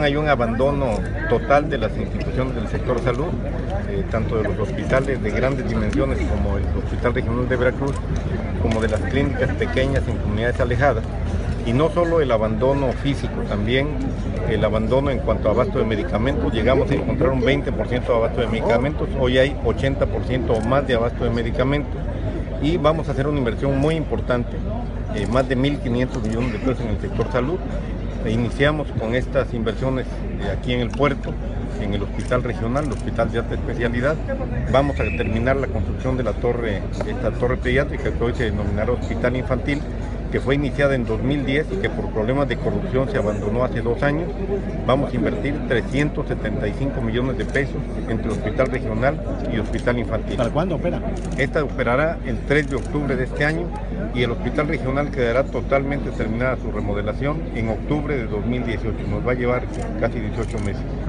situación hay un abandono total de las instituciones del sector salud, tanto de los hospitales de grandes dimensiones como el Hospital Regional de Veracruz, como de las clínicas pequeñas en comunidades alejadas. Y no solo el abandono físico, también el abandono en cuanto a abasto de medicamentos. Llegamos a encontrar un 20% de abasto de medicamentos, hoy hay 80% o más de abasto de medicamentos, y vamos a hacer una inversión muy importante, más de 1.500 millones de pesos en el sector salud. Iniciamos con estas inversiones aquí en el puerto, en el hospital regional, el hospital de alta especialidad. Vamos a terminar la construcción de esta torre pediátrica que hoy se denominará hospital infantil, que fue iniciada en 2010 y que por problemas de corrupción se abandonó hace 2 años. Vamos a invertir 375 millones de pesos entre hospital regional y hospital infantil. ¿Para cuándo opera? Esta operará el 3 de octubre de este año y el hospital regional quedará totalmente terminada su remodelación en octubre de 2018. Nos va a llevar casi 18 meses.